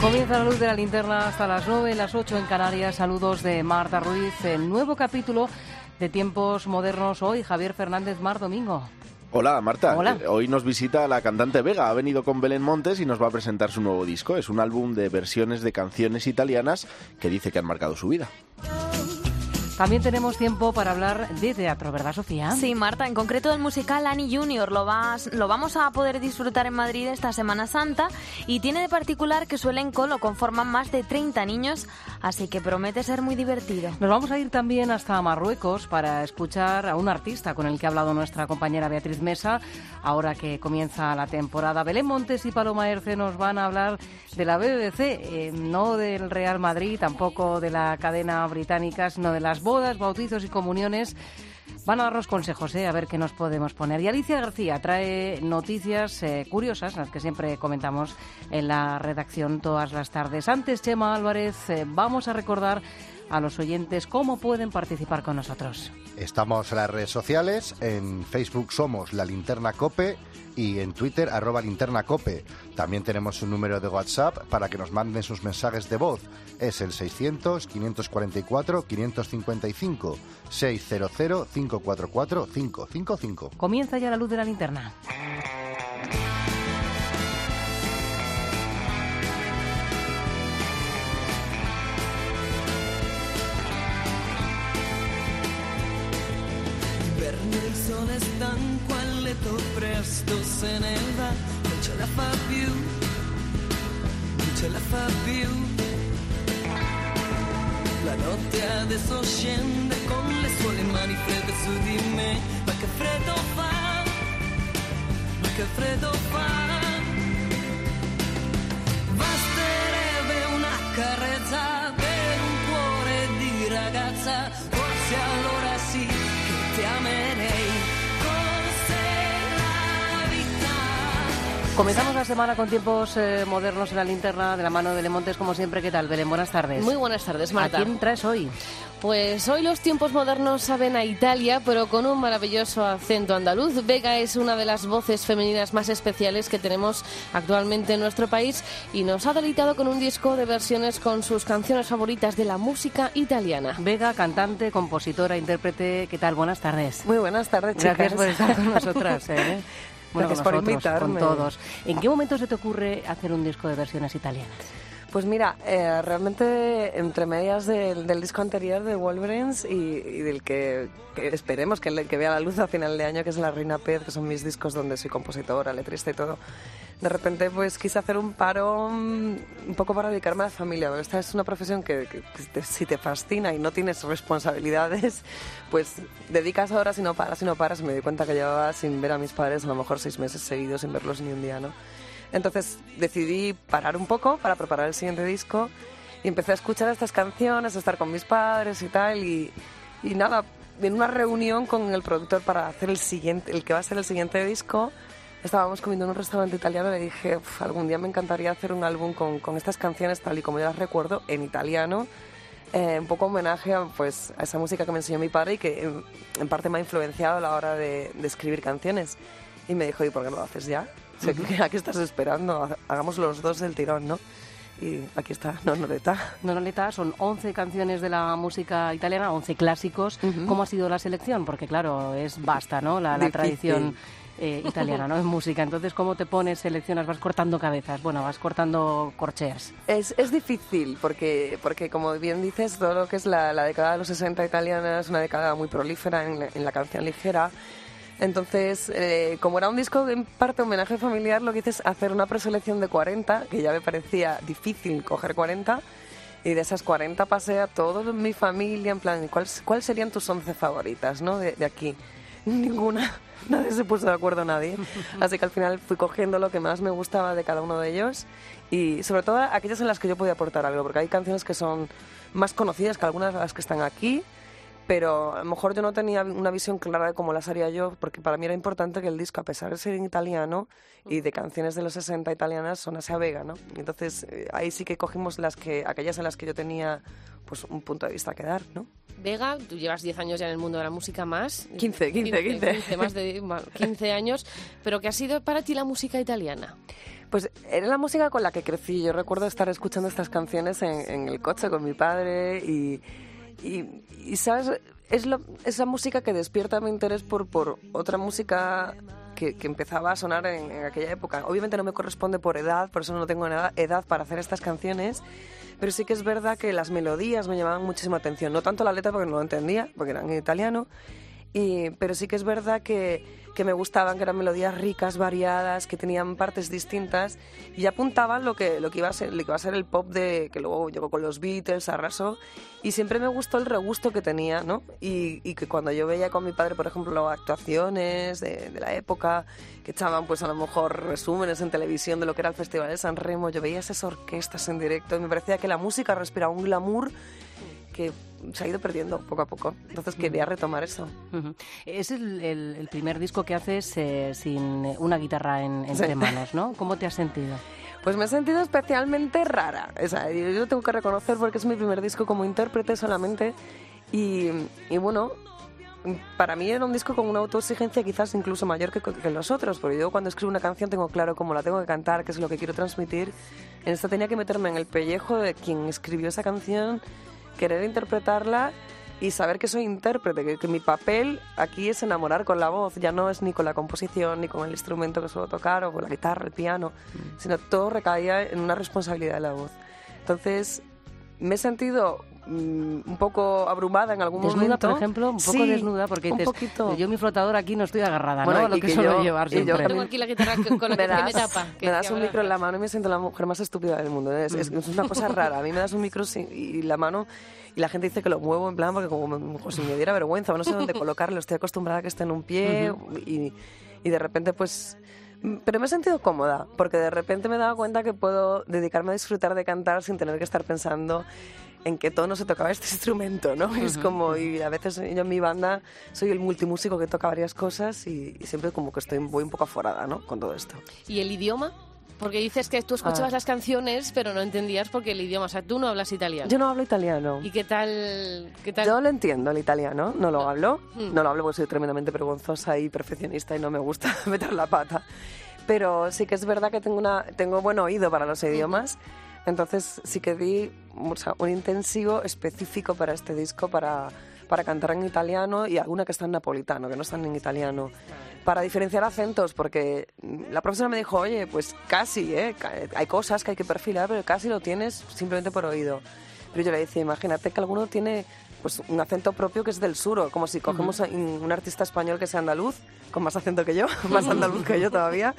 Comienza la luz de la linterna hasta las 9, las 8 en Canarias. Saludos de Marta Ruiz. El nuevo capítulo de Tiempos Modernos hoy. Javier Fernández Mar Domingo. Hola Marta, Hola. Hoy nos visita la cantante Vega, ha venido con Belén Montes y nos va a presentar su nuevo disco. Es un álbum de versiones de canciones italianas que dice que han marcado su vida. También tenemos tiempo para hablar de teatro, ¿verdad, Sofía? Sí, Marta, en concreto del musical Annie Junior. Lo vamos a poder disfrutar en Madrid esta Semana Santa y tiene de particular que su elenco lo conforman más de 30 niños, así que promete ser muy divertido. Nos vamos a ir también hasta Marruecos para escuchar a un artista con el que ha hablado nuestra compañera Beatriz Mesa, ahora que comienza la temporada. Belén Montes y Paloma Erce nos van a hablar de la BBC, no del Real Madrid, tampoco de la cadena británica, sino de las bodas, bautizos y comuniones. Van a darnos consejos, a ver qué nos podemos poner. Y Alicia García trae noticias curiosas, las que siempre comentamos en la redacción todas las tardes. Antes, Chema Álvarez, vamos a recordar a los oyentes cómo pueden participar con nosotros. Estamos en las redes sociales, en Facebook somos La Linterna COPE y en Twitter @linternacope. También tenemos un número de WhatsApp para que nos manden sus mensajes de voz. Es el 600-544-555, 600-544-555. Comienza ya la luz de la linterna. Il sole stanco a letto presto se ne va, non ce la fa più, non ce la fa più. La notte adesso scende con le sue mani fredde su di me, ma che freddo fa, ma che freddo fa. Basterebbe una carezza per un cuore di ragazza, forse allora sì che ti amerei. Comenzamos la semana con Tiempos Modernos en la linterna de la mano de Belén Montes, como siempre. ¿Qué tal, Belén? Buenas tardes. Muy buenas tardes, Marta. ¿A quién traes hoy? Pues hoy los Tiempos Modernos saben a Italia, pero con un maravilloso acento andaluz. Vega es una de las voces femeninas más especiales que tenemos actualmente en nuestro país y nos ha deleitado con un disco de versiones con sus canciones favoritas de la música italiana. Vega, cantante, compositora, intérprete. ¿Qué tal? Buenas tardes. Muy buenas tardes, chicas. Gracias por estar con nosotras. Bueno, gracias con por nosotros, invitarme. con todos. ¿En qué momento se te ocurre hacer un disco de versiones italianas? Pues mira, realmente entre medias del disco anterior de Wolverines y del que esperemos que vea la luz a final de año, que es La Reina Pez, que son mis discos donde soy compositora, letrista y todo, de repente pues quise hacer un paro un poco para dedicarme a la familia. Porque esta es una profesión que si te fascina y no tienes responsabilidades, pues dedicas horas y no paras. Me di cuenta que llevaba sin ver a mis padres a lo mejor 6 meses seguidos, sin verlos ni un día, ¿no? Entonces decidí parar un poco para preparar el siguiente disco y empecé a escuchar estas canciones, a estar con mis padres y tal, y nada, en una reunión con el productor para hacer el que va a ser el siguiente disco, estábamos comiendo en un restaurante italiano y le dije, algún día me encantaría hacer un álbum con estas canciones tal y como yo las recuerdo, en italiano, un poco homenaje a esa música que me enseñó mi padre y que en parte me ha influenciado a la hora de escribir canciones. Y me dijo, ¿y por qué no lo haces ya? ¿A qué estás esperando? Hagamos los dos del tirón, ¿no? Y aquí está Nonoleta. Nonoleta son 11 canciones de la música italiana, 11 clásicos. Uh-huh. ¿Cómo ha sido la selección? Porque claro, es vasta, ¿no? La tradición italiana, ¿no? En música. Entonces, ¿cómo te pones, seleccionas? ¿Vas cortando cabezas? Bueno, vas cortando corcheas. Es difícil porque, como bien dices, todo lo que es la década de los 60 italiana es una década muy prolífera en la canción ligera. Entonces, como era un disco en parte homenaje familiar, lo que hice es hacer una preselección de 40, que ya me parecía difícil coger 40, y de esas 40 pasé a toda mi familia, en plan, ¿cuáles serían tus 11 favoritas, ¿no? de aquí? Ninguna, nadie se puso de acuerdo, nadie. Así que al final fui cogiendo lo que más me gustaba de cada uno de ellos, y sobre todo aquellas en las que yo podía aportar algo, porque hay canciones que son más conocidas que algunas de las que están aquí, pero a lo mejor yo no tenía una visión clara de cómo las haría yo, porque para mí era importante que el disco, a pesar de ser en italiano y de canciones de los 60 italianas, sonase a Vega, ¿no? Entonces ahí sí que cogimos aquellas en las que yo tenía pues un punto de vista que dar, ¿no? Vega, tú llevas 10 años ya en el mundo de la música más. 15, más de 15 años. ¿Pero qué ha sido para ti la música italiana? Pues era la música con la que crecí. Yo recuerdo estar escuchando estas canciones en el coche con mi padre y ¿sabes? Es la música que despierta mi interés por otra música que empezaba a sonar en aquella época. Obviamente no me corresponde por edad, por eso no tengo edad para hacer estas canciones, pero sí que es verdad que las melodías me llamaban muchísima atención. No tanto la letra porque no lo entendía, porque eran en italiano, pero sí que es verdad que me gustaban, que eran melodías ricas, variadas, que tenían partes distintas y apuntaban lo que iba a ser el pop que luego llegó con los Beatles, arrasó, y siempre me gustó el regusto que tenía, ¿no? Y que cuando yo veía con mi padre, por ejemplo, actuaciones de la época, que echaban pues a lo mejor resúmenes en televisión de lo que era el Festival de San Remo, yo veía esas orquestas en directo y me parecía que la música respiraba un glamour que se ha ido perdiendo poco a poco. Entonces quería retomar eso. Es el primer disco que haces sin una guitarra entre manos, ¿no? ¿Cómo te has sentido? Pues me he sentido especialmente rara. O sea, yo lo tengo que reconocer porque es mi primer disco como intérprete solamente. Y bueno, para mí era un disco con una autoexigencia quizás incluso mayor que los otros, porque yo cuando escribo una canción tengo claro cómo la tengo que cantar, qué es lo que quiero transmitir. En esta tenía que meterme en el pellejo de quien escribió esa canción, querer interpretarla y saber que soy intérprete, que mi papel aquí es enamorar con la voz, ya no es ni con la composición, ni con el instrumento que suelo tocar, o con la guitarra, el piano, sino todo recaía en una responsabilidad de la voz. Entonces, me he sentido un poco abrumada en algún momento. ¿Desnuda, por ejemplo? Un poco sí, desnuda, porque un dices, poquito. Yo mi flotador aquí no estoy agarrada, bueno, ¿no? A lo que suelo llevar siempre. Yo tengo aquí la guitarra con la que me tapa. Me das un micro en la mano y me siento la mujer más estúpida del mundo. Es una cosa rara. A mí me das un micro y la mano y la gente dice que lo muevo en plan porque como si me diera vergüenza, no sé dónde colocarlo. Estoy acostumbrada a que esté en un pie y de repente pues... Pero me he sentido cómoda, porque de repente me he dado cuenta que puedo dedicarme a disfrutar de cantar sin tener que estar pensando en qué tono se tocaba este instrumento, ¿no? Es como, y a veces yo en mi banda soy el multimúsico que toca varias cosas y siempre como que voy un poco aforada, ¿no? Con todo esto. ¿Y el idioma? Porque dices que tú escuchabas las canciones, pero no entendías porque el idioma, o sea, tú no hablas italiano. Yo no hablo italiano. ¿Y qué tal? Yo lo entiendo, el italiano, no lo hablo. No lo hablo porque soy tremendamente vergonzosa y perfeccionista y no me gusta meter la pata. Pero sí que es verdad que tengo buen oído para los idiomas. Entonces sí que di un intensivo específico para este disco, para cantar en italiano y alguna que está en napolitano, que no están en italiano. Para diferenciar acentos, porque la profesora me dijo, oye, pues casi, hay cosas que hay que perfilar, pero casi lo tienes simplemente por oído. Pero yo le decía, imagínate que alguno tiene pues un acento propio que es del sur, como si cogemos a un artista español que sea andaluz, con más acento que yo, más andaluz que yo todavía,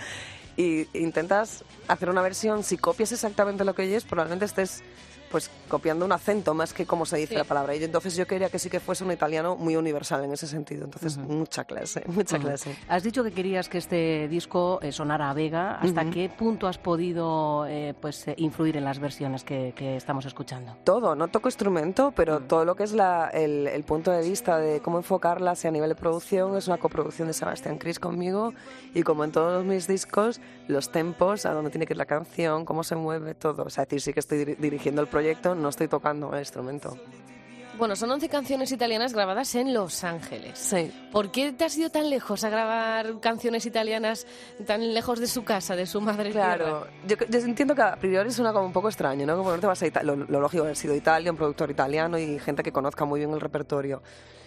y intentas hacer una versión, si copias exactamente lo que oyes, probablemente estés pues copiando un acento más que cómo se dice la palabra. Y entonces yo quería que sí que fuese un italiano muy universal en ese sentido. Entonces, mucha clase. Has dicho que querías que este disco sonara a Vega. ¿Hasta qué punto has podido influir en las versiones que estamos escuchando? Todo, no toco instrumento, pero todo lo que es el punto de vista de cómo enfocarla, sea a nivel de producción, es una coproducción de Sebastián Cris conmigo, y como en todos mis discos, los tempos, a dónde tiene que ir la canción, cómo se mueve, todo. O sea, es decir, sí que estoy dirigiendo el proyecto, no estoy tocando el instrumento. Bueno, son 11 canciones italianas grabadas en Los Ángeles. Sí. ¿Por qué te has ido tan lejos a grabar canciones italianas tan lejos de su casa, de su madre tierra? Claro, yo entiendo que a priori suena como un poco extraño, ¿no? Como no te vas a lo lógico es haber sido Italia, un productor italiano y gente que conozca muy bien el repertorio.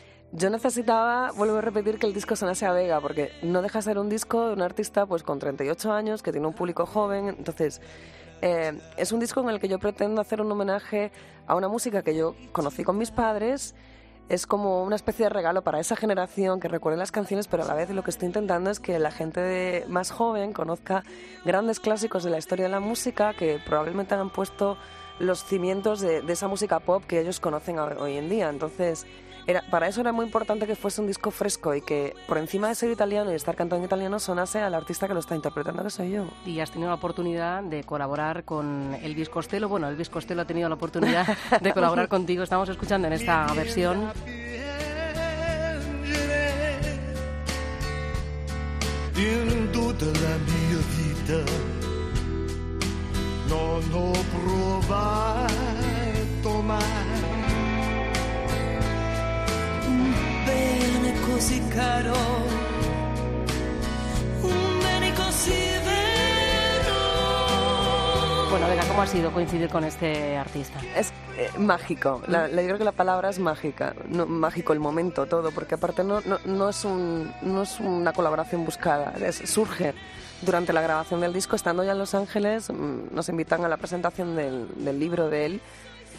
Yo necesitaba, vuelvo a repetir, que el disco sonase a Vega, porque no deja de ser un disco de un artista pues con 38 años, que tiene un público joven, entonces... es un disco en el que yo pretendo hacer un homenaje a una música que yo conocí con mis padres. Es como una especie de regalo para esa generación que recuerde las canciones, pero a la vez lo que estoy intentando es que la gente más joven conozca grandes clásicos de la historia de la música que probablemente han puesto los cimientos de esa música pop que ellos conocen hoy en día. Entonces, para eso era muy importante que fuese un disco fresco y que por encima de ser italiano y estar cantando en italiano sonase al artista que lo está interpretando, que soy yo. Y has tenido la oportunidad de colaborar con Elvis Costello. Bueno, Elvis Costello ha tenido la oportunidad de colaborar contigo. Estamos escuchando en esta versión in tutta la mia vita non ho provato mai un bene così caro, un bene così vero. Bueno, Vega, ¿cómo ha sido coincidir con este artista? Es mágico, yo creo que la palabra es mágica, no, mágico el momento, todo, porque aparte no es una colaboración buscada, surge durante la grabación del disco. Estando ya en Los Ángeles, nos invitan a la presentación del libro de él,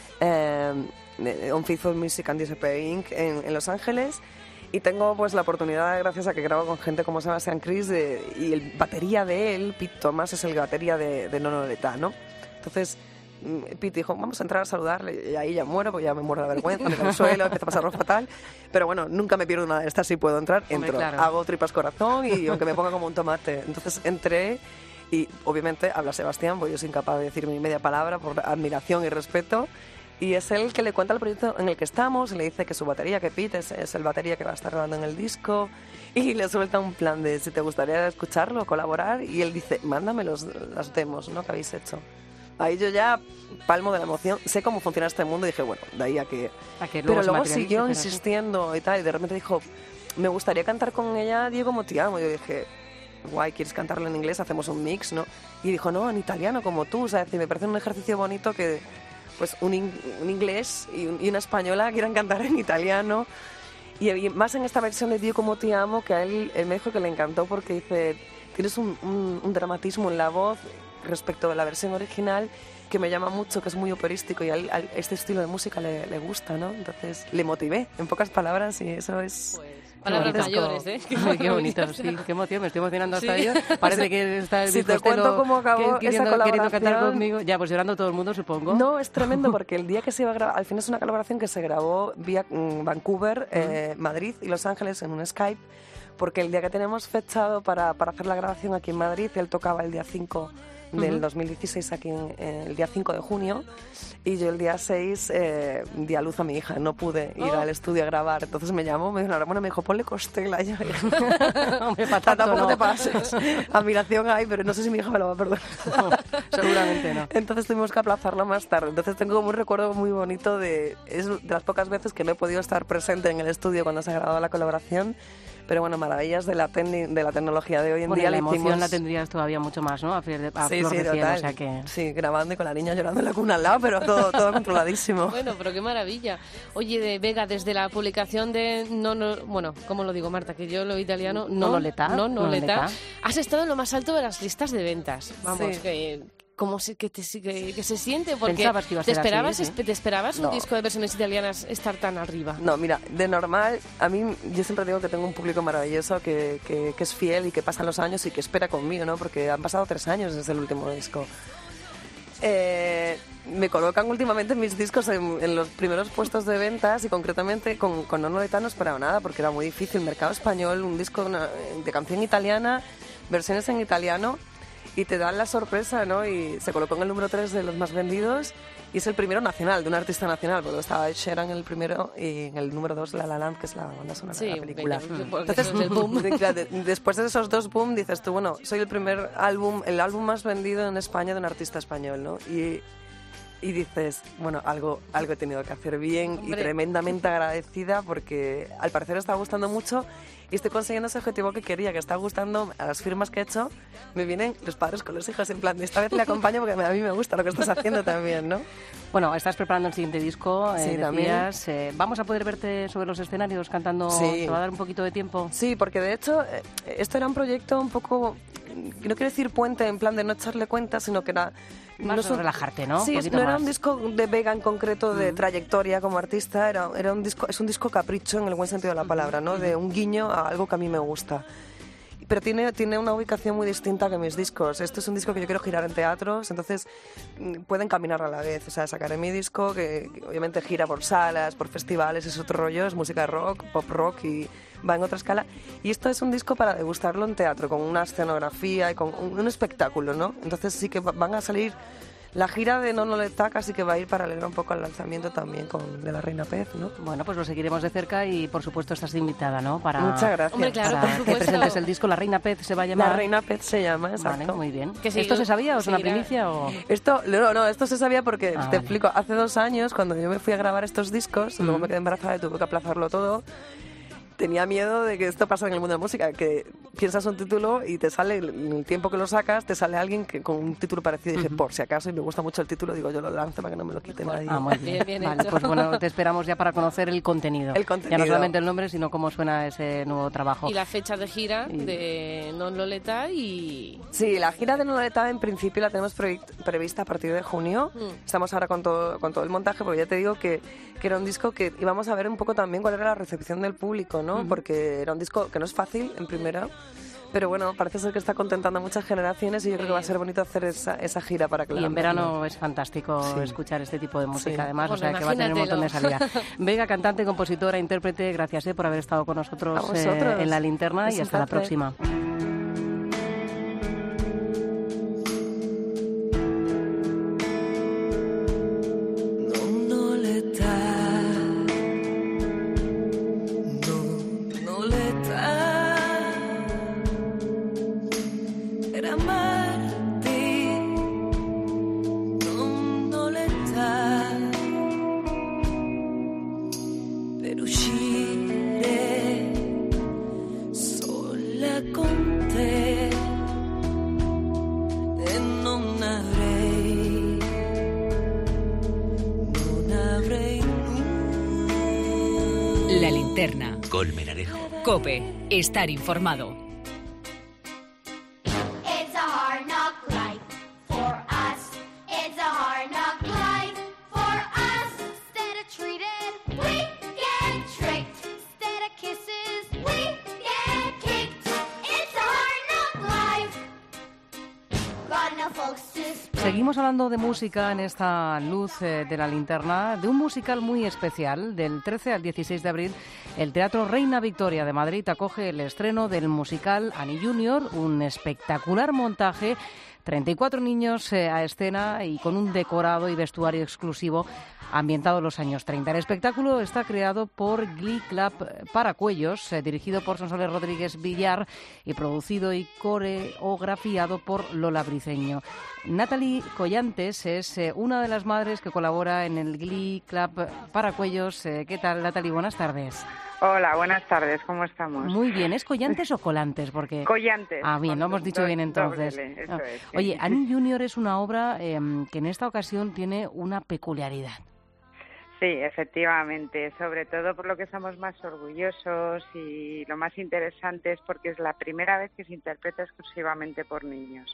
On Faithful Music and Disappearing en Los Ángeles, y tengo pues la oportunidad, gracias a que grabo con gente como Sebastian Chris, y el batería de él, Pete Thomas, es el batería de Nono Letá, ¿no? Entonces Pete dijo, vamos a entrar a saludarle, y ahí ya muero, porque ya me muero de vergüenza, me caigo al suelo, empiezo a pasarlo fatal, pero bueno, nunca me pierdo una de estas, si puedo entrar, entro, claro. Hago tripas corazón, y aunque me ponga como un tomate. Entonces entré, y obviamente habla Sebastián, porque yo soy incapaz de decir ni media palabra por admiración y respeto, y es él que le cuenta el proyecto en el que estamos, y le dice que su batería, que Pete es el batería que va a estar grabando en el disco, y le suelta un plan de si te gustaría escucharlo, colaborar, y él dice, mándame las demos, ¿no?, que habéis hecho. Ahí yo ya palmo de la emoción, sé cómo funciona este mundo, y dije, bueno, de ahí a que pero luego siguió insistiendo y tal, y de repente dijo, me gustaría cantar con ella Diego Mo Ti Amo. Yo dije, guay, ¿quieres cantarlo en inglés? Hacemos un mix, ¿no? Y dijo, no, en italiano como tú, o sea, me parece un ejercicio bonito que pues un inglés y una española quieran cantar en italiano, y más en esta versión de Diego Mo Ti Amo, que a él me dijo que le encantó porque dice, tienes un dramatismo en la voz respecto de la versión original que me llama mucho, que es muy operístico, y a este estilo de música le gusta, ¿no? Entonces le motivé, en pocas palabras, y eso es... Palabras mayores, ¿eh? Qué bonito, sí, qué emoción, me estoy emocionando hasta yo. Parece que está el Si te cuento cómo acabó esa colaboración... queriendo cantar conmigo. Ya, pues llorando todo el mundo, supongo. No, es tremendo, porque el día que se iba a grabar, al final es una colaboración que se grabó vía Vancouver, Madrid y Los Ángeles en un Skype, porque el día que tenemos fechado para hacer la grabación aquí en Madrid, él tocaba el día 5 del 2016 aquí el día 5 de junio, y yo el día 6 di a luz a mi hija, no pude ir al estudio a grabar, entonces me llamó, me dijo, enhorabuena, me dijo, ponle Costela, y yo dije, tampoco te pases, admiración hay, pero no sé si mi hija me lo va a perdonar. No, seguramente no. Entonces tuvimos que aplazarlo más tarde, entonces tengo como un recuerdo muy bonito es de las pocas veces que no he podido estar presente en el estudio cuando se ha grabado la colaboración. Pero bueno, maravillas de la tecnología de hoy en día. La emoción la tendrías todavía mucho más, ¿no? A flor de piel, o sea que... Sí, grabando y con la niña llorando en la cuna al lado, pero todo controladísimo. Bueno, pero qué maravilla. Oye, de Vega, desde la publicación de bueno, ¿cómo lo digo, Marta? Que yo lo italiano... Nono Letá. Has estado en lo más alto de las listas de ventas. Vamos, sí. que se siente, porque pensabas que iba a ser ¿te esperabas No. un disco de versiones italianas estar tan arriba? No, mira, de normal, a mí, yo siempre digo que tengo un público maravilloso que es fiel y que pasan los años y que espera conmigo, ¿no? Porque han pasado 3 años desde el último disco. Me colocan últimamente mis discos en los primeros puestos de ventas, y concretamente con Nono Letá no esperaba nada, porque era muy difícil. Mercado español, un disco de canción italiana, versiones en italiano, y te dan la sorpresa, ¿no? Y se colocó en el número 3 de los más vendidos, y es el primero nacional, de un artista nacional, porque estaba Ed Sheeran en el primero, y en el número 2 La La Land, que es la banda sonora de la película. Entonces, el boom. Después de esos 2 boom, dices tú, bueno, soy el álbum más vendido en España de un artista español, ¿no? Y dices, bueno, algo he tenido que hacer bien. Hombre. Y tremendamente agradecida, porque al parecer está gustando mucho y estoy consiguiendo ese objetivo que quería, que está gustando. A las firmas que he hecho me vienen los padres con los hijos, en plan, esta vez le acompaño porque a mí me gusta lo que estás haciendo también, ¿no? Bueno, estás preparando el siguiente disco, sí, decías, ¿vamos a poder verte sobre los escenarios cantando? Sí. ¿Te va a dar un poquito de tiempo? Sí, porque de hecho esto era un proyecto un poco, no quiero decir puente en plan de no echarle cuenta, sino que era... Más relajarte, ¿no? Sí, no era un disco de Vega en concreto, de trayectoria como artista, era un disco, es un disco capricho en el buen sentido de la palabra, ¿no? De un guiño a algo que a mí me gusta. Pero tiene una ubicación muy distinta que mis discos. Este es un disco que yo quiero girar en teatros, entonces pueden caminar a la vez. O sea, sacaré mi disco, que obviamente gira por salas, por festivales, es otro rollo, es música rock, pop rock, y va en otra escala. Y esto es un disco para degustarlo en teatro, con una escenografía y con un espectáculo, ¿no? Entonces sí que van a salir La gira de No está casi que va a ir paralela un poco al lanzamiento también de la Reina Pez, ¿no? Bueno, pues lo seguiremos de cerca y por supuesto estás invitada, ¿no? Muchas gracias. Hombre, claro, para por que supuesto. presentes el disco La Reina Pez se va a llamar. La Reina Pez se llama, exacto. Vale, muy bien. Que ¿Esto se sabía o es una seguirá. primicia o...? Esto se sabía porque, Ah, te vale. explico, hace 2 años cuando yo me fui a grabar estos discos, luego me quedé embarazada y tuve que aplazarlo todo, tenía miedo de que esto pasa en el mundo de la música, que piensas un título y te sale, en el tiempo que lo sacas, te sale alguien que con un título parecido. Y dije, por si acaso, y me gusta mucho el título, digo, yo lo lanzo para que no me lo quite nadie. Ah, muy bien. Bien Vale, hecho. pues bueno, te esperamos ya para conocer el contenido. El contenido. Ya no solamente el nombre, sino cómo suena ese nuevo trabajo. Y la fecha de gira de Non Loleta y... Sí, la gira de Noleta en principio la tenemos prevista a partir de junio. Estamos ahora con todo el montaje, porque ya te digo que era un disco que íbamos a ver un poco también cuál era la recepción del público, ¿no? Porque era un disco que no es fácil en primera, pero bueno, parece ser que está contentando a muchas generaciones y yo creo que va a ser bonito hacer esa gira para que Y la en verano es fantástico Sí. escuchar este tipo de música, Sí. además, Bueno, o sea que va a tener un montón de salida. imagínatelo. Vega, cantante, compositora, intérprete, gracias por haber estado con A nosotros vosotros. en La Linterna Es y un hasta la placer. próxima. Non l'età per amarti, non l'età per uscire sola con te e non avrei La Linterna. Colmenarejo. COPE. Estar informado. It's a hard knock life for us. It's a hard knock life for us. Instead of treated, we get tricked. Instead of kisses, we get kicked. It's a hard knock life. Got no folks to speak. Seguimos hablando de música en esta luz de La Linterna, de un musical muy especial. Del 13 al 16 de abril, el Teatro Reina Victoria de Madrid acoge el estreno del musical Annie Junior, un espectacular montaje, 34 niños a escena y con un decorado y vestuario exclusivo ambientado en los años 30. El espectáculo está creado por Glee Club Paracuellos, dirigido por Sonsoles Rodríguez Villar y producido y coreografiado por Lola Briceño. Natalie Collantes es una de las madres que colabora en el Glee Club Paracuellos. ¿Qué tal, Natalie? Buenas tardes. Hola, buenas tardes, ¿cómo estamos? Muy bien, ¿es Collantes o Colantes? Porque... Collantes. Ah, bien, lo hemos dicho bien entonces. Doble L, eso Ah. es. Oye, Annie Junior es una obra que en esta ocasión tiene una peculiaridad. Sí, efectivamente, sobre todo por lo que estamos más orgullosos y lo más interesante es porque es la primera vez que se interpreta exclusivamente por niños.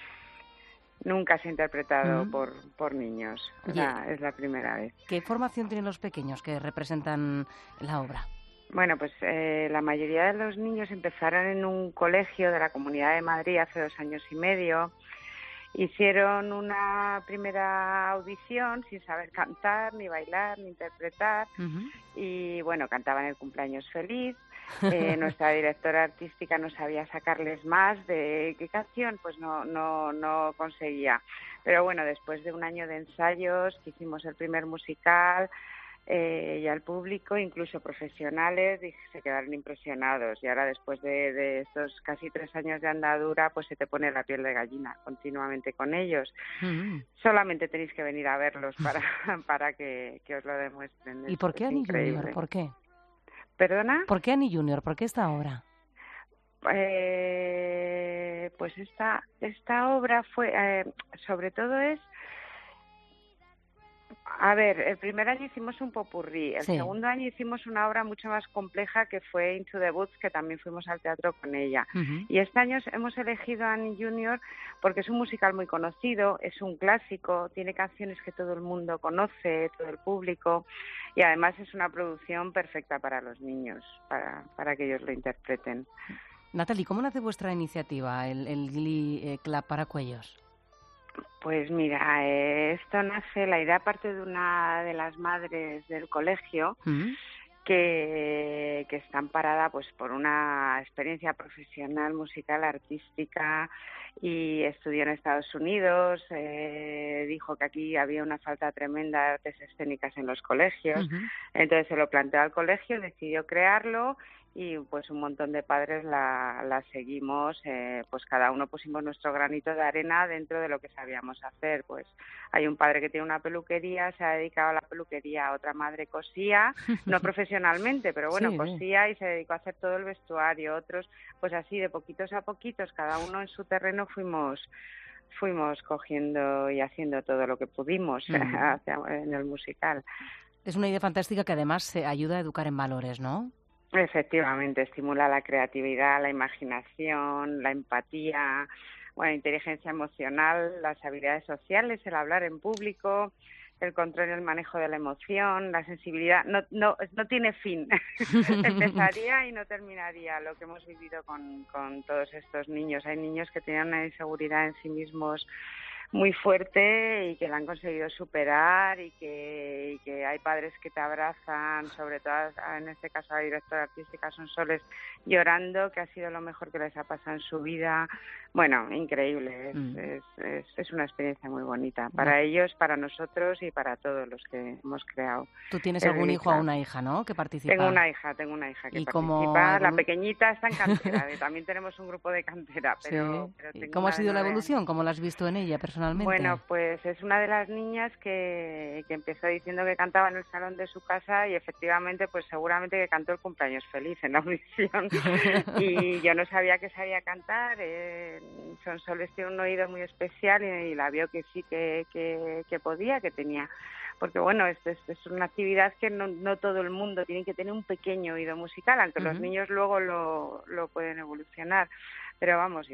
Nunca se ha interpretado por niños, o sea, es la primera vez. ¿Qué formación tienen los pequeños que representan la obra? Bueno, pues la mayoría de los niños empezaron en un colegio de la Comunidad de Madrid hace 2 años y medio. Hicieron una primera audición sin saber cantar, ni bailar, ni interpretar. Y bueno, cantaban el cumpleaños feliz. Nuestra directora artística no sabía sacarles más de qué canción, pues no conseguía. Pero bueno, después de 1 año de ensayos, que hicimos el primer musical, y al público, incluso profesionales, se quedaron impresionados. Y ahora, después de estos casi 3 años de andadura, pues se te pone la piel de gallina continuamente con ellos. Solamente tenéis que venir a verlos para que os lo demuestren. ¿Y por qué Annie increíble. Junior? ¿Por qué? ¿Perdona? ¿Por qué Annie Junior? ¿Por qué esta obra? Pues esta obra fue, sobre todo es... A ver, el primer año hicimos un popurrí, el segundo año hicimos una obra mucho más compleja que fue Into the Woods, que también fuimos al teatro con ella. Y este año hemos elegido a Annie Junior porque es un musical muy conocido, es un clásico, tiene canciones que todo el mundo conoce, todo el público, y además es una producción perfecta para los niños, para que ellos lo interpreten. Natalie, ¿cómo nace vuestra iniciativa, el Glee Club Paracuellos? Pues mira, esto nace, la idea parte de una de las madres del colegio que está amparada pues por una experiencia profesional, musical, artística, y estudió en Estados Unidos. Dijo que aquí había una falta tremenda de artes escénicas en los colegios. Entonces se lo planteó al colegio, decidió crearlo, y pues un montón de padres la seguimos, pues cada uno pusimos nuestro granito de arena dentro de lo que sabíamos hacer. Pues hay un padre que tiene una peluquería, se ha dedicado a la peluquería, otra madre cosía, no profesionalmente, pero bueno, sí, cosía y se dedicó a hacer todo el vestuario, otros pues así de poquitos a poquitos, cada uno en su terreno fuimos cogiendo y haciendo todo lo que pudimos en el musical. Es una idea fantástica que además ayuda a educar en valores, ¿no? Efectivamente, estimula la creatividad, la imaginación, la empatía, inteligencia emocional, las habilidades sociales, el hablar en público, el control y el manejo de la emoción, la sensibilidad. No tiene fin. Empezaría y no terminaría lo que hemos vivido con todos estos niños. Hay niños que tienen una inseguridad en sí mismos muy fuerte y que la han conseguido superar, y que hay padres que te abrazan, sobre todo en este caso la directora artística Sonsoles, llorando, que ha sido lo mejor que les ha pasado en su vida. Bueno, increíble, es una experiencia muy bonita para ellos, para nosotros y para todos los que hemos creado. ¿Tú tienes algún hijo o una hija, no?, que participa? Tengo una hija que participa. La pequeñita está en cantera, también tenemos un grupo de cantera, pero ¿Cómo ha sido la evolución? ¿Cómo la has visto en ella personalmente? Bueno, pues es una de las niñas que empezó diciendo que cantaba en el salón de su casa, y efectivamente, pues seguramente que cantó el cumpleaños feliz en la audición. Y yo no sabía que sabía cantar. Sonsoles tiene un oído muy especial y la vio que sí que podía, que tenía. Porque bueno, es una actividad que no todo el mundo tiene que tener un pequeño oído musical, aunque los niños luego lo pueden evolucionar. Pero vamos,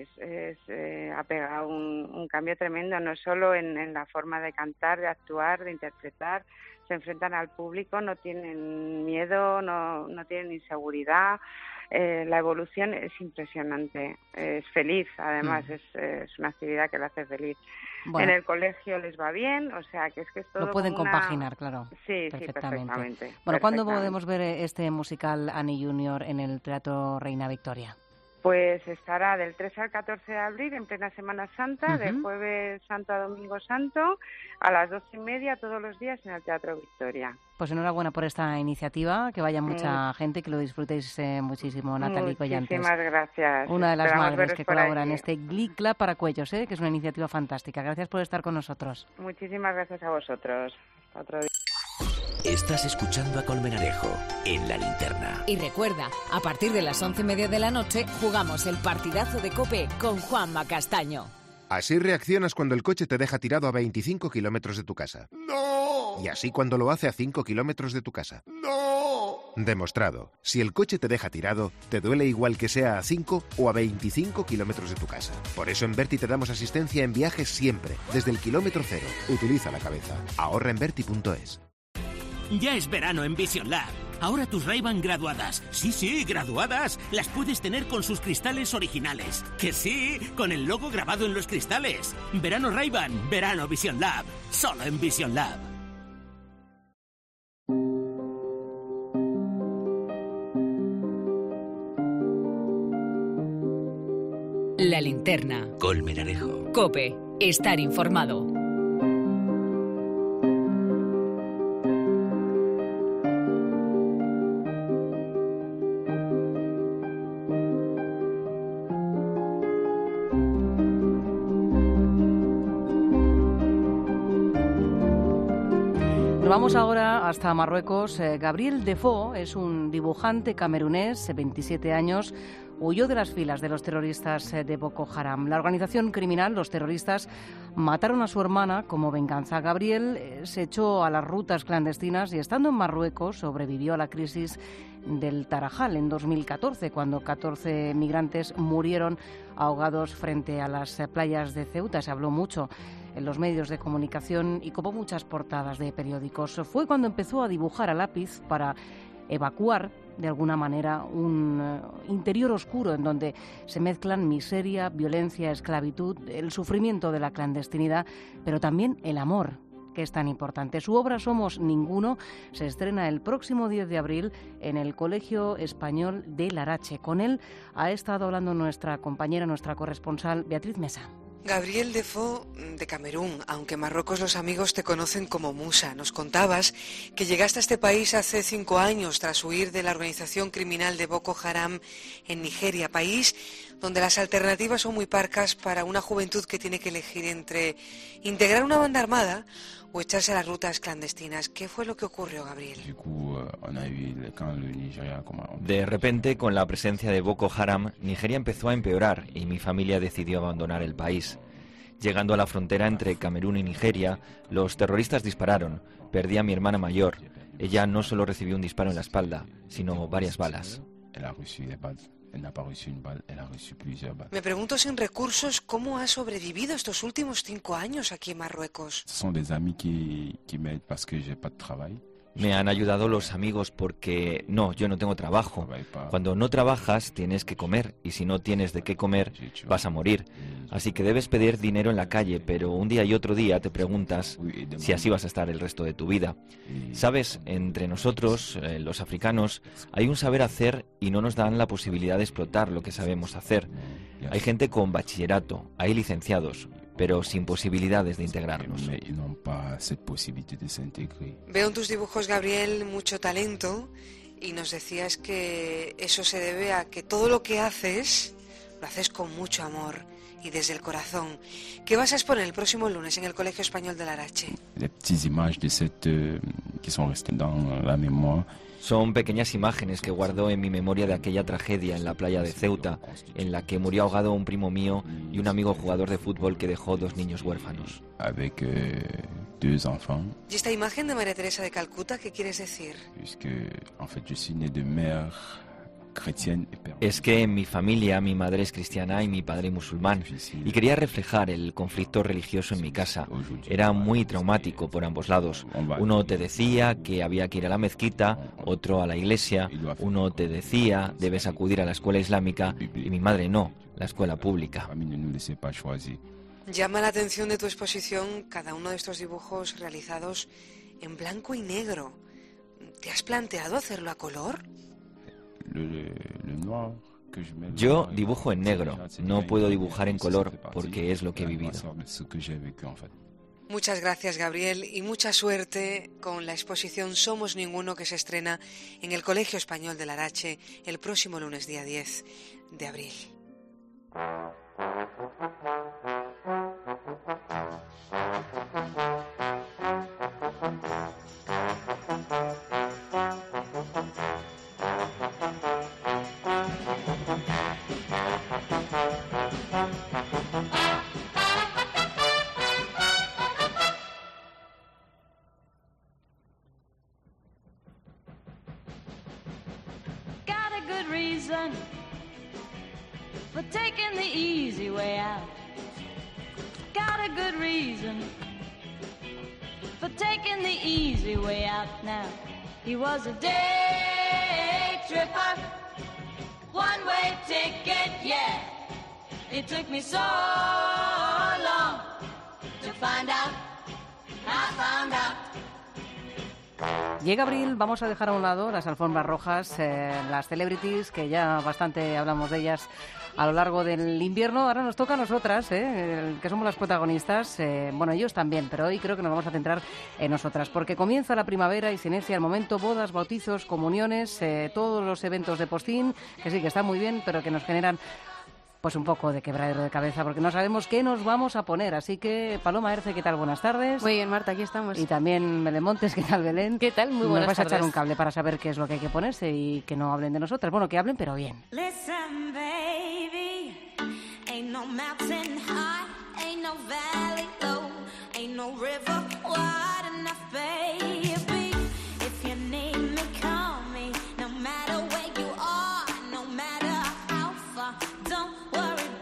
ha pegado un cambio tremendo, no solo en la forma de cantar, de actuar, de interpretar. Se enfrentan al público, no tienen miedo, no tienen inseguridad. La evolución es impresionante, es feliz, además, es una actividad que la hace feliz. Bueno, en el colegio les va bien, o sea que es todo. Lo pueden compaginar, claro. Sí, perfectamente. Bueno, ¿cuándo podemos ver este musical Annie Junior en el Teatro Reina Victoria? Pues estará del 3 al 14 de abril, en plena Semana Santa, de Jueves Santo a Domingo Santo, a las 12:30 todos los días en el Teatro Victoria. Pues enhorabuena por esta iniciativa, que vaya mucha gente, que lo disfrutéis muchísimo, Natalie Collantes. Muchísimas gracias. Una de las madres que colabora en este Glee Club para Cuellos, que es una iniciativa fantástica. Gracias por estar con nosotros. Muchísimas gracias a vosotros. Otro día. Estás escuchando a Colmenarejo en La Linterna. Y recuerda, a partir de las 11:30 de la noche jugamos el partidazo de COPE con Juanma Castaño. Así reaccionas cuando el coche te deja tirado a 25 kilómetros de tu casa. ¡No! Y así cuando lo hace a 5 kilómetros de tu casa. ¡No! Demostrado. Si el coche te deja tirado, te duele igual que sea a 5 o a 25 kilómetros de tu casa. Por eso en Berti te damos asistencia en viajes siempre, desde el kilómetro cero. Utiliza la cabeza. Ahorra en Berti.es. Ya es verano en Vision Lab. Ahora tus Ray-Ban graduadas, sí, graduadas, las puedes tener con sus cristales originales. Que sí, con el logo grabado en los cristales. Verano Ray-Ban, verano Vision Lab. Solo en Vision Lab. La Linterna. Colmenarejo. COPE. Estar informado. Vamos ahora hasta Marruecos. Gabriel Defoe es un dibujante camerunés, 27 años, huyó de las filas de los terroristas de Boko Haram. La organización criminal, los terroristas, mataron a su hermana como venganza. Gabriel se echó a las rutas clandestinas y, estando en Marruecos, sobrevivió a la crisis del Tarajal en 2014, cuando 14 migrantes murieron ahogados frente a las playas de Ceuta. Se habló mucho en los medios de comunicación y copó muchas portadas de periódicos. Fue cuando empezó a dibujar a lápiz para evacuar, de alguna manera, un interior oscuro en donde se mezclan miseria, violencia, esclavitud, el sufrimiento de la clandestinidad, pero también el amor que es tan importante. Su obra Somos Ninguno se estrena el próximo 10 de abril en el Colegio Español de Larache. Con él ha estado hablando nuestra compañera, nuestra corresponsal Beatriz Mesa. Gabriel Defoe, de Camerún, aunque en Marruecos los amigos te conocen como Musa. Nos contabas que llegaste a este país hace 5 años tras huir de la organización criminal de Boko Haram en Nigeria, país donde las alternativas son muy parcas para una juventud que tiene que elegir entre integrar una banda armada o echarse a las rutas clandestinas. ¿Qué fue lo que ocurrió, Gabriel? De repente, con la presencia de Boko Haram, Nigeria empezó a empeorar y mi familia decidió abandonar el país. Llegando a la frontera entre Camerún y Nigeria, los terroristas dispararon. Perdí a mi hermana mayor. Ella no solo recibió un disparo en la espalda, sino varias balas. Me pregunto, sin recursos, ¿cómo has sobrevivido estos últimos 5 años aquí en Marruecos? Me han ayudado los amigos porque yo no tengo trabajo. Cuando no trabajas tienes que comer y si no tienes de qué comer vas a morir. Así que debes pedir dinero en la calle, pero un día y otro día te preguntas si así vas a estar el resto de tu vida. Sabes, entre nosotros, los africanos, hay un saber hacer y no nos dan la posibilidad de explotar lo que sabemos hacer. Hay gente con bachillerato, hay licenciados, pero sin posibilidades de integrarnos. Veo en tus dibujos, Gabriel, mucho talento y nos decías que eso se debe a que todo lo que haces lo haces con mucho amor y desde el corazón. ¿Qué vas a exponer el próximo lunes en el Colegio Español de Larache? Son pequeñas imágenes que guardo en mi memoria de aquella tragedia en la playa de Ceuta, en la que murió ahogado un primo mío y un amigo jugador de fútbol que dejó 2 niños huérfanos. ¿Y esta imagen de María Teresa de Calcuta qué quieres decir? Es que en mi familia mi madre es cristiana y mi padre musulmán y quería reflejar el conflicto religioso en mi casa. Era muy traumático por ambos lados. Uno te decía que había que ir a la mezquita, otro a la iglesia. Uno te decía debes acudir a la escuela islámica y mi madre no, la escuela pública. Llama la atención de tu exposición cada uno de estos dibujos realizados en blanco y negro. ¿Te has planteado hacerlo a color? Yo dibujo en negro, no puedo dibujar en color porque es lo que he vivido. Muchas gracias, Gabriel, y mucha suerte con la exposición Somos Ninguno que se estrena en el Colegio Español de Larache el próximo lunes, día 10 de abril. For taking the easy way out. Got a good reason for taking the easy way out now. He was a day tripper, one-way ticket, yeah. It took me so long to find out, I found out. Llega abril, vamos a dejar a un lado las alfombras rojas, las celebrities, que ya bastante hablamos de ellas a lo largo del invierno. Ahora nos toca a nosotras, que somos las protagonistas. Bueno, ellos también, pero hoy creo que nos vamos a centrar en nosotras, porque comienza la primavera y se inicia el momento bodas, bautizos, comuniones, todos los eventos de postín, que sí, que están muy bien, pero que nos generan pues un poco de quebradero de cabeza, porque no sabemos qué nos vamos a poner. Así que, Paloma Erce, ¿qué tal? Buenas tardes. Muy bien, Marta, aquí estamos. Y también Belén Montes, ¿qué tal, Belén? ¿Qué tal? Muy buenas tardes. Nos vais a echar un cable para saber qué es lo que hay que ponerse y que no hablen de nosotras. Bueno, que hablen, pero bien. Listen, baby, ain't no mountain high, ain't no valley low, ain't no river wide enough, baby. If you need me, call me, no matter where you are, no matter how far, don't worry, baby.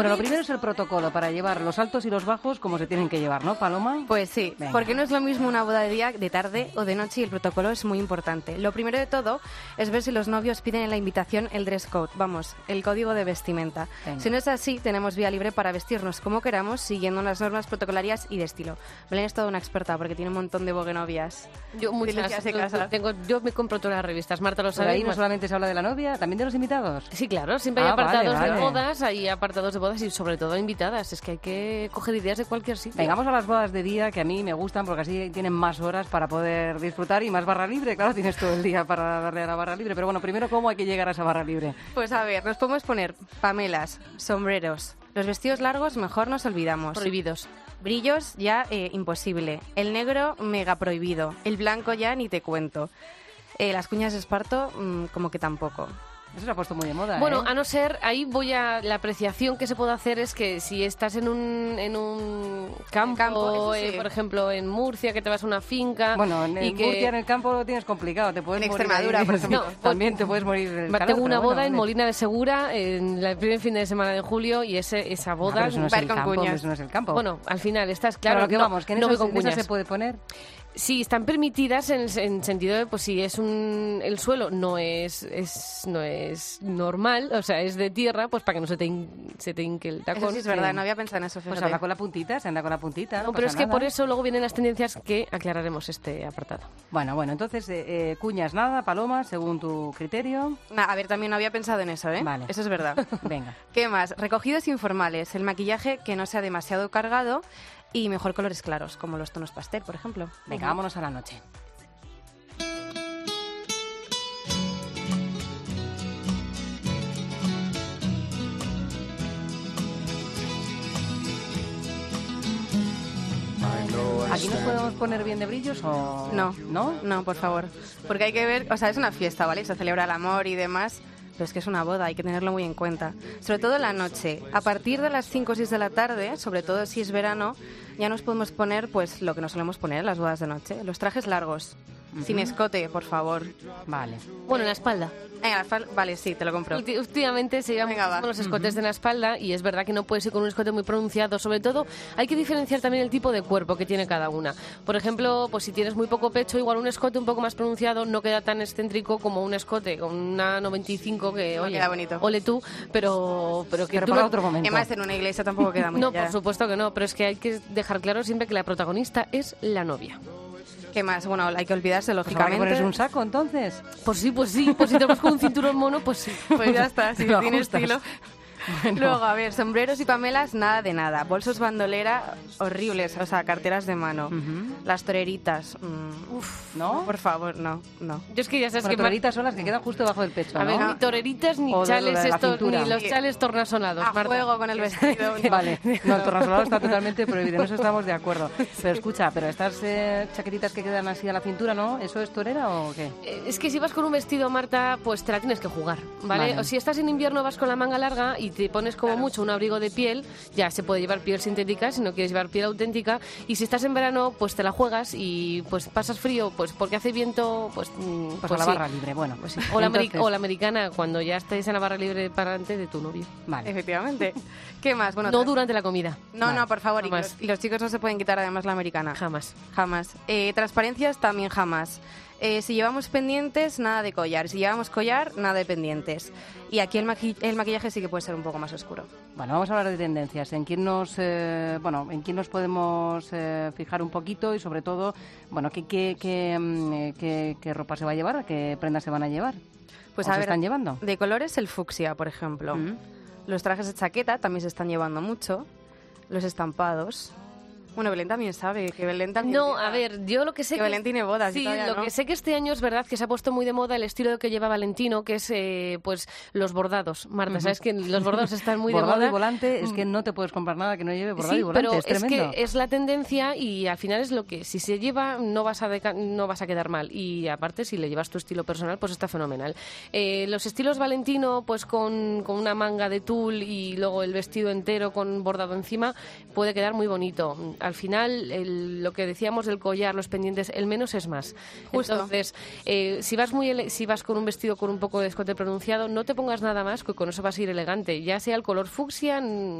Bueno, lo primero es el protocolo para llevar los altos y los bajos como se tienen que llevar, ¿no, Paloma? Pues sí, Venga. porque no es lo mismo una boda de día, de tarde o de noche, y el protocolo es muy importante. Lo primero de todo es ver si los novios piden en la invitación el dress code, vamos, el código de vestimenta. Venga. Si no es así, tenemos vía libre para vestirnos como queramos, siguiendo las normas protocolarias y de estilo. Belén es toda una experta porque tiene un montón de boguenovias. Yo muchas. Yo me compro todas las revistas, Marta lo Pero sabe. ahí no solamente se habla de la novia, también de los invitados. Sí, claro, siempre hay Ah, apartados vale, de vale. bodas, hay apartados de bodas y sobre todo invitadas. Es que hay que coger ideas de cualquier sitio. Vengamos a las bodas de día, que a mí me gustan porque así tienen más horas para poder disfrutar y más barra libre. Claro, tienes todo el día para darle a la barra libre. Pero bueno, primero, ¿cómo hay que llegar a esa barra libre? Pues a ver, nos podemos poner pamelas, sombreros. Los vestidos largos mejor nos olvidamos. Prohibidos. Brillos ya imposible. El negro mega prohibido. El blanco ya ni te cuento. Las cuñas de esparto como que tampoco. Eso se ha puesto muy de moda, Bueno, ¿eh? a no ser, ahí voy a... La apreciación que se puede hacer es que si estás en un campo, eso sí. por ejemplo, en Murcia, que te vas a una finca... Bueno, en y que... Murcia, en el campo, lo tienes complicado. Te puedes En morir Extremadura, ahí. por ejemplo. No, También te puedes morir del calor, Tengo una pero boda bueno, en vale. Molina de Segura en el primer fin de semana de julio y esa No, boda... pero eso no es va a ir el con campo, cuñas. eso no es el campo. Bueno, al final estás Claro, claro. que no, vamos, que en no esas, voy con en esas cuñas. se puede poner. Sí, están permitidas en sentido de, pues si es el suelo no es normal, o sea, es de tierra, pues para que no se te hinque el tacón. Eso sí es verdad, no había pensado en eso, Pues fíjate. habla con la puntita, se anda con la puntita. No, pero es pasa que nada. por eso luego vienen las tendencias que aclararemos este apartado. Bueno, entonces, cuñas nada, Paloma, según tu criterio. A ver, también no había pensado en eso, ¿eh? Vale. Eso es verdad. Venga. ¿Qué más? Recogidos informales, el maquillaje que no sea demasiado cargado y mejor colores claros, como los tonos pastel, por ejemplo. Venga, vámonos a la noche. ¿Aquí nos podemos poner bien de brillos o...? No, ¿No? no, por favor. Porque hay que ver, o sea, es una fiesta, ¿vale? Se celebra el amor y demás, pero es que es una boda, hay que tenerlo muy en cuenta. Sobre todo la noche. A partir de las 5 o 6 de la tarde, sobre todo si es verano, ya nos podemos poner pues lo que nos solemos poner en las bodas de noche. Los trajes largos, sin escote, por favor. Vale. Bueno, en la espalda. Vale, sí, te lo compro. Últimamente se llevan Venga, va. muchísimo los escotes de la espalda y es verdad que no puedes ir con un escote muy pronunciado. Sobre todo hay que diferenciar también el tipo de cuerpo que tiene cada una. Por ejemplo, pues si tienes muy poco pecho, igual un escote un poco más pronunciado no queda tan excéntrico como un escote con una 95 que, No oye, queda bonito. ole tú, pero que Pero tú para no- otro momento. Además, en una iglesia tampoco queda muy No, ya. por supuesto que no, pero es que hay que dejar claro siempre que la protagonista es la novia. ¿Qué más? Bueno, hay que olvidarse, Pues habrá que lógicamente. ponerse un saco, entonces. Pues sí, pues si te vas con un cinturón mono, pues sí. Pues ya está, si Lo tiene ajustas. estilo. Bueno. Luego, a ver, sombreros y pamelas, nada de nada. Bolsos bandolera, horribles, o sea, carteras de mano. Las toreritas, ¿No? por favor, no. Yo es que ya sabes Bueno, que... toreritas son las que quedan justo debajo del pecho, A ver, ¿no? ni toreritas, ni O de chales la estos, cintura. ni los chales tornasolados, A Marta. juego con el vestido. Vale, no, el tornasolado está totalmente prohibido, en eso estamos de acuerdo. Pero escucha, pero estas chaquetitas que quedan así a la cintura, ¿no? ¿Eso es torera o qué? Es que si vas con un vestido, Marta, pues te la tienes que jugar, ¿vale? Vale. O si estás en invierno, vas con la manga larga y te pones como mucho un abrigo de piel, ya se puede llevar piel sintética si no quieres llevar piel auténtica. Y si estás en verano, pues te la juegas y pues pasas frío, pues porque hace viento, pues Pues a la sí. barra libre, bueno. Pues sí. O la Entonces- o la americana, cuando ya estés en la barra libre para delante de tu novio. Vale. Efectivamente. ¿Qué más? Bueno, No durante la comida. No, no, por favor. Jamás. Y los chicos no se pueden quitar además la americana. Jamás. Jamás. Transparencias también jamás. Si llevamos pendientes, nada de collar. Si llevamos collar, nada de pendientes. Y aquí el maquillaje sí que puede ser un poco más oscuro. Bueno, vamos a hablar de tendencias. ¿En quién nos, en quién nos podemos fijar un poquito y sobre todo, bueno, qué ropa se va a llevar, qué prendas se van a llevar? Pues ¿O a se ver, están llevando? de colores el fucsia, por ejemplo. Los trajes de chaqueta también se están llevando mucho. Los estampados. Bueno, Belén también sabe que Belén también... No, a ver, yo lo que sé que Belén tiene bodas y sí, todavía lo no. que sé que este año es verdad que se ha puesto muy de moda el estilo que lleva Valentino, que es pues los bordados. Marta, sabes que los bordados están muy Bordado de moda. y volante, es que no te puedes comprar nada que no lleve bordado Sí, y volante, pero es tremendo. que es la tendencia y al final es lo que si se lleva no vas a quedar mal y aparte si le llevas tu estilo personal pues está fenomenal. Los estilos Valentino pues con una manga de tul y luego el vestido entero con bordado encima puede quedar muy bonito. al final lo que decíamos del collar, los pendientes, el menos es más. Justo. Entonces, si vas con un vestido con un poco de escote pronunciado, no te pongas nada más, que con eso vas a ir elegante, ya sea el color fucsia,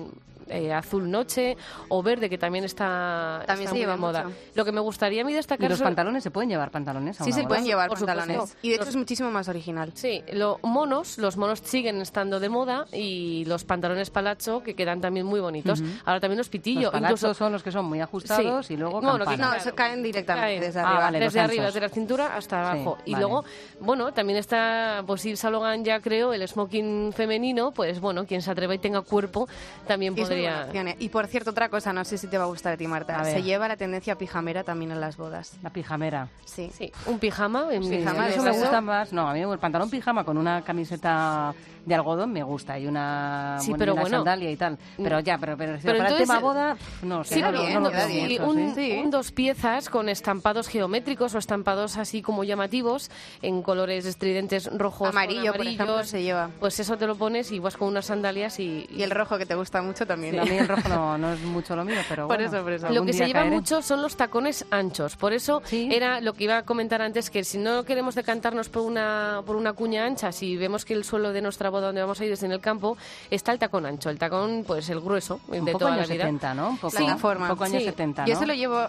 azul noche o verde, que también está También se muy lleva de moda. mucho. Lo que me gustaría a mí destacar ¿Y los son- pantalones? ¿Se pueden llevar pantalones a Sí, una se boda? pueden llevar Por pantalones. supuesto. Y de hecho es muchísimo más original. Sí, los monos siguen estando de moda y los pantalones palacho que quedan también muy bonitos. Ujú. Ahora también los pitillo. Los palazos incluso son los que son muy ajustados Sí. y luego No, campana. No, eso caen directamente Caen. desde Ah, arriba. vale, los desde arriba, anchos. desde la cintura hasta Sí, abajo. Y vale. luego, bueno, también está, pues Yves Saint Laurent ya creo, el smoking femenino, pues bueno, quien se atreva y tenga cuerpo también Y es muy buena podría... opción, ¿eh? Y por cierto, otra cosa, no sé si te va a gustar a ti, Marta. A ver. Se lleva la tendencia pijamera también en las bodas. La pijamera. Sí. Sí, un pijama. Pijama de Eso me eso. gusta más. No, a mí el pantalón pijama con una camiseta de algodón me gusta y una, Sí, y pero una bueno. sandalia y tal. Pero ya, pero para entonces, el tema boda, no sé. Sí, no, pero no lo queda veo bien. y mucho, ¿sí? un dos piezas con estampados geométricos o estampados así como llamativos en colores estridentes rojos, Amarillo, con por ejemplo, amarillos. se lleva. Pues eso te lo pones y vas con unas sandalias Y el rojo, que te gusta mucho también. Sí, a mí el rojo no es mucho lo mío, pero Por bueno. eso, por eso. Lo algún que se día lleva caeré. mucho son los tacones anchos. Por eso Sí. era lo que iba a comentar antes, que si no queremos decantarnos por una cuña ancha, si vemos que el suelo de nuestra boda donde vamos a ir es en el campo, está el tacón ancho. El tacón, pues el grueso Un de poco toda la años vida. 70, ¿no? Un poco, Plataforma. un poco años Sí. 70, ¿no? Yo se lo llevo,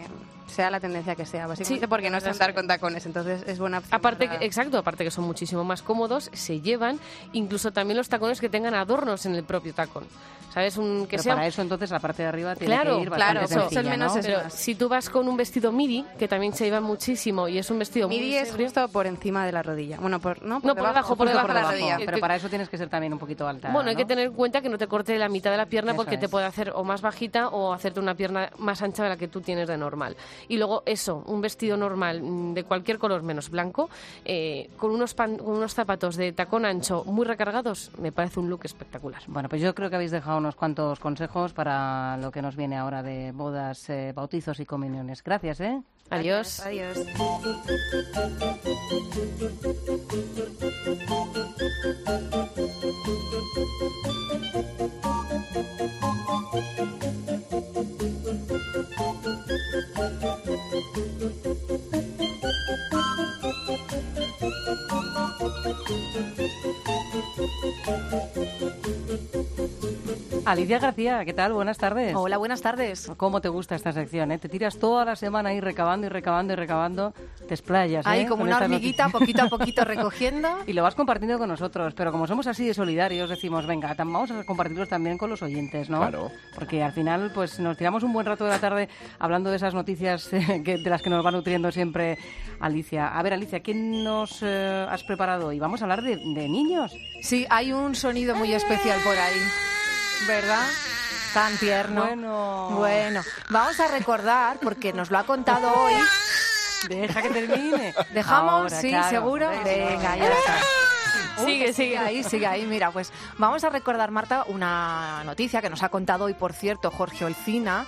sea la tendencia que sea, básicamente Sí, porque no sé andar con tacones, entonces es buena opción. Aparte, para- exacto, aparte que son muchísimo más cómodos, se llevan incluso también los tacones que tengan adornos en el propio tacón. ¿Sabes? Que Pero sea para eso entonces la parte de arriba tiene Claro, que ir bastante claro, sencilla, eso es menos ¿no? es- Pero más. si tú vas con un vestido midi, que también se lleva muchísimo y es un vestido Midi muy es sobrio, justo por encima de la rodilla. Bueno, por por debajo, justo por debajo de la rodilla. Pero para eso tienes que ser también un poquito alta. bueno, hay ¿no? que tener en cuenta que no te corte la mitad de la pierna Eso porque te es. puede hacer o más bajita o hacerte una pierna más ancha de la que tú tienes de normal. Y luego eso, un vestido normal de cualquier color menos blanco, con unos zapatos de tacón ancho muy recargados, me parece un look espectacular. Bueno, pues yo creo que habéis dejado unos cuantos consejos para lo que nos viene ahora de bodas, bautizos y comuniones. Gracias, ¿eh? Adiós. Adiós. Alicia García, ¿qué tal? Buenas tardes. Hola, buenas tardes. ¿Cómo te gusta esta sección? Te tiras toda la semana ahí recabando y recabando y recabando, te explayas. Ahí como con una estas hormiguita, noticias. poquito a poquito recogiendo. Y lo vas compartiendo con nosotros, pero como somos así de solidarios, decimos, venga, vamos a compartirlos también con los oyentes, ¿no? Claro. Porque al final, pues nos tiramos un buen rato de la tarde hablando de esas noticias de las que nos va nutriendo siempre Alicia. A ver, Alicia, ¿qué nos has preparado hoy? Vamos a hablar de niños. Sí, hay un sonido muy especial por ahí, ¿verdad? Tan tierno. Bueno, vamos a recordar, porque nos lo ha contado hoy. Deja que termine. ¿Dejamos? Ahora, Sí, claro. ¿seguro? Venga, ya está. Sigue. Sigue ahí. Mira, pues vamos a recordar, Marta, una noticia que nos ha contado hoy, por cierto, Jorge Olcina,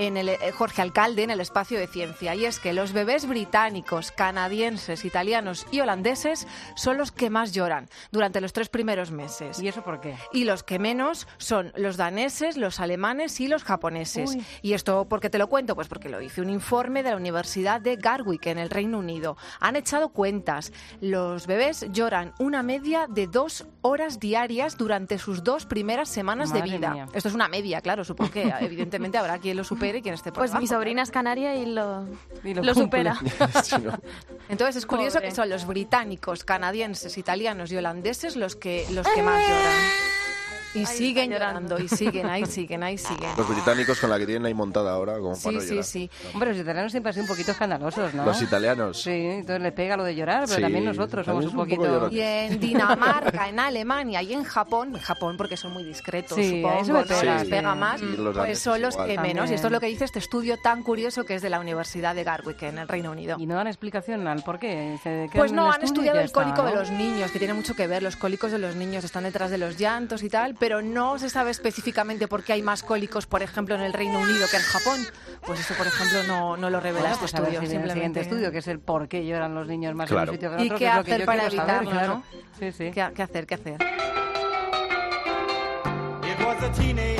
Jorge Alcalde, en el Espacio de Ciencia. Y es que los bebés británicos, canadienses, italianos y holandeses son los que más lloran durante los 3 primeros meses. ¿Y eso por qué? Y los que menos son los daneses, los alemanes y los japoneses. Uy. ¿Y esto por qué te lo cuento? Pues porque lo dice un informe de la Universidad de Gatwick, en el Reino Unido. Han echado cuentas. Los bebés lloran una media de 2 horas diarias durante sus 2 primeras semanas de Madre vida. mía. Esto es una media, claro. Supongo que evidentemente habrá quien lo supere y quien esté por Pues mi debajo. sobrina es canaria y lo cumple. supera. Entonces es curioso Pobre. que son los británicos, canadienses, italianos y holandeses los que más lloran. Y siguen llorando, y siguen. Los británicos con la que tienen ahí montada ahora, como para no llorar. Hombre, los italianos siempre han sido un poquito escandalosos, ¿no? Los italianos. Sí, entonces le pega lo de llorar, pero Sí, también nosotros somos también un es un poco poquito... Y en Dinamarca, en Alemania y en Japón porque son muy discretos, Sí, a eso supongo, me ¿no? pega, Les sí. pega más, Y los pues daneses son los igual. que menos. También. Y esto es lo que dice este estudio tan curioso que es de la Universidad de Gatwick, en el Reino Unido. ¿Y no dan explicación al por qué? ¿Se quedan Pues en no, el han estudio y estudiado ya el está, cólico ¿no? de los niños, que tiene mucho que ver. Los cólicos de los niños están detrás de los llantos y tal, pero no se sabe específicamente por qué hay más cólicos, por ejemplo, en el Reino Unido que en Japón. Pues eso, por ejemplo, no lo revela Bueno, este pues a ver estudio. si viene el siguiente simplemente. estudio, que es el por qué lloran los niños más en Claro. un sitio que en ¿Y otro, qué que es lo que hacer yo para quiero saber, evitarlo, claro. no? Sí, sí. ¿Qué hacer? It was a teenage wedding.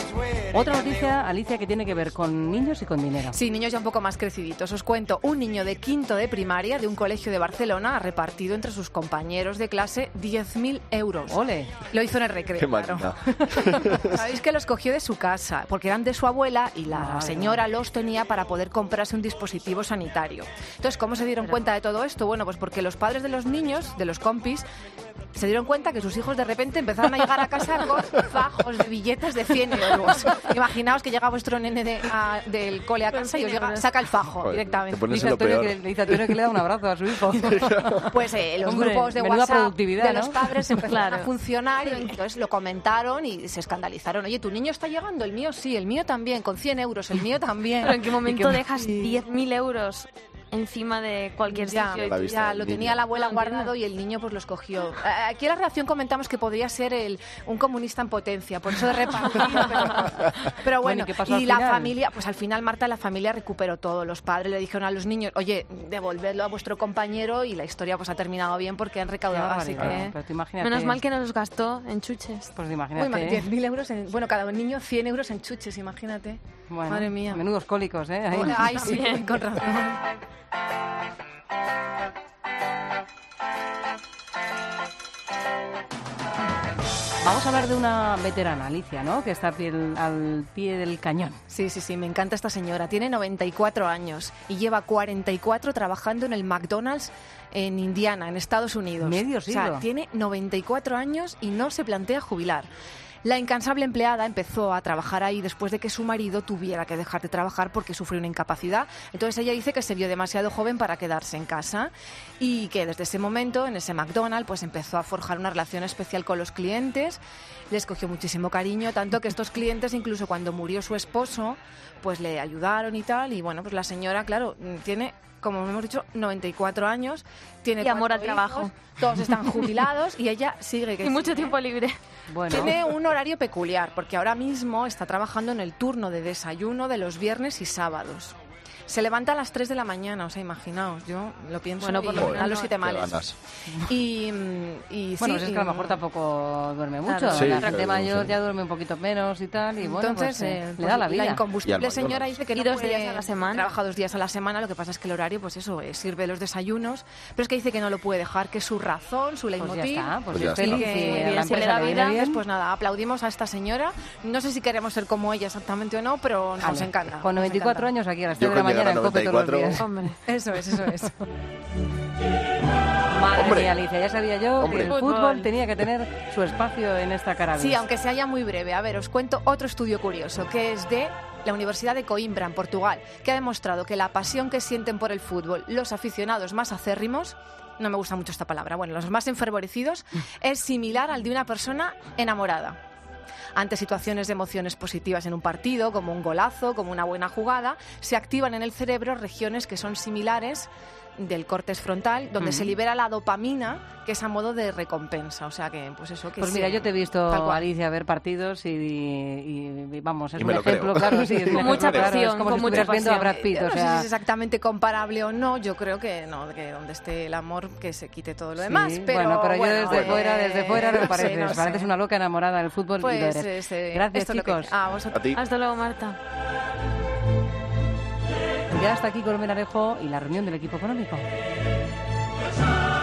Otra noticia, Alicia, que tiene que ver con niños y con dinero. Sí, niños ya un poco más creciditos. Os cuento, un niño de quinto de primaria de un colegio de Barcelona ha repartido entre sus compañeros de clase 10.000 euros. ¡Ole! Lo hizo en el recreo, Qué claro. máquina. Sabéis que los cogió de su casa, porque eran de su abuela y la señora los tenía para poder comprarse un dispositivo sanitario. Entonces, ¿cómo se dieron cuenta de todo esto? Bueno, pues porque los padres de los niños, de los compis, se dieron cuenta que sus hijos de repente empezaron a llegar a casa con fajos de billetes de 100 euros. Imaginaos que llega vuestro nene del cole a casa y os llega, saca el fajo. Joder, directamente. te pones Dice en lo Antonio peor. dice Antonio que le da un abrazo a su hijo. Pues los Hombre, grupos de menuda WhatsApp productividad, de ¿no? los padres empezaron a funcionar y entonces lo comentaron y se escandalizaron. Oye, ¿tu niño está llegando? El mío sí, el mío también, con 100 euros, el mío también. Pero ¿en qué momento Y que- dejas 10.000 euros encima de cualquier Ya, sitio? La vista ya del lo niño. tenía la abuela No, guardado y el niño pues los cogió. Aquí en la redacción comentamos que podría ser un comunista en potencia, por eso de repartir, pero bueno, ¿y qué pasó al y la final? familia, pues al final Marta, la familia recuperó todo. Los padres le dijeron a los niños, oye, devolvedlo a vuestro compañero y la historia pues ha terminado bien porque han recaudado, así que... Pero tú imagínate. Menos mal que no los gastó en chuches. Pues Uy, imagínate. 10.000 euros, bueno, cada niño 100 euros en chuches, imagínate. Bueno, Madre mía. menudos cólicos, ¿eh? Ahí. Ay, sí, con razón. Vamos a hablar de una veterana, Alicia, ¿no? Que está al pie del cañón. Sí, sí, sí, me encanta esta señora. Tiene 94 años y lleva 44 trabajando en el McDonald's en Indiana, en Estados Unidos. Medio siglo. O sea, tiene 94 años y no se plantea jubilar. La incansable empleada empezó a trabajar ahí después de que su marido tuviera que dejar de trabajar porque sufrió una incapacidad. Entonces ella dice que se vio demasiado joven para quedarse en casa y que desde ese momento, en ese McDonald's, pues empezó a forjar una relación especial con los clientes. Les cogió muchísimo cariño, tanto que estos clientes, incluso cuando murió su esposo, pues le ayudaron y tal. Y bueno, pues la señora, claro, tiene, como hemos dicho, 94 años, tiene Y amor al 4 trabajo. hijos, todos están jubilados y ella sigue que Y mucho sigue. tiempo libre. Bueno, Tiene un horario peculiar porque ahora mismo está trabajando en el turno de desayuno de los viernes y sábados. Se levanta a las 3 de la mañana, o sea, imaginaos, yo lo pienso Bueno, por lo y menos a los no. 7 males. ganas. Y bueno, sí, pues es que a lo mejor tampoco duerme mucho. Claro. Sí, la claro, gente mayor sí. ya duerme un poquito menos y tal. Y bueno, entonces, pues, le da la vida. Y incombustible al señora McDonald's. dice que Y no 2 puede- días a la semana. Trabaja 2 días a la semana, lo que pasa es que el horario, pues eso, sirve los desayunos, pero es que dice que no lo puede dejar, que es su razón, su Pues ya leitmotiv. está, pues Pues es ya está. feliz Que y a bien, la si le empresa da le vida, viene bien. pues nada, aplaudimos a esta señora. No sé si queremos ser como ella exactamente o no, pero nos Vale, encanta. Con nos 94 encanta. años aquí a las Yo 3 de la con llegar mañana a en COPE todos los 94. días. Hombre. Eso es, eso es. Madre Hombre. mía, Alicia, ya sabía yo Hombre. que el fútbol tenía que tener su espacio en esta cara. Sí, aunque sea ya muy breve. A ver, os cuento otro estudio curioso, que es de la Universidad de Coimbra, en Portugal, que ha demostrado que la pasión que sienten por el fútbol los aficionados más acérrimos, no me gusta mucho esta palabra, bueno, los más enfervorecidos, es similar al de una persona enamorada. Ante situaciones de emociones positivas en un partido, como un golazo, como una buena jugada, se activan en el cerebro regiones que son similares del córtex frontal, donde se libera la dopamina, que es a modo de recompensa. O sea que, pues eso que Pues sí, mira, yo te he visto, tal cual. Alicia, ver partidos y vamos, es Y un me lo ejemplo, creo. claro, sí, es un Con mucha ejemplo, claro, pasión, es como con si mucha estuvieras viendo a pasión. Brad Pitt, No o sé si sea, es exactamente comparable o no, yo creo que no, que donde esté el amor que se quite todo lo demás. sí, Pero bueno, pero yo bueno, desde fuera no me pareces, sé, no sé. pareces una loca enamorada del fútbol y lo Pues, eres. gracias, Gracias, chicos. A vosotros. A ti. Hasta luego, Marta. Ya hasta aquí Colmenarejo y la reunión del equipo económico.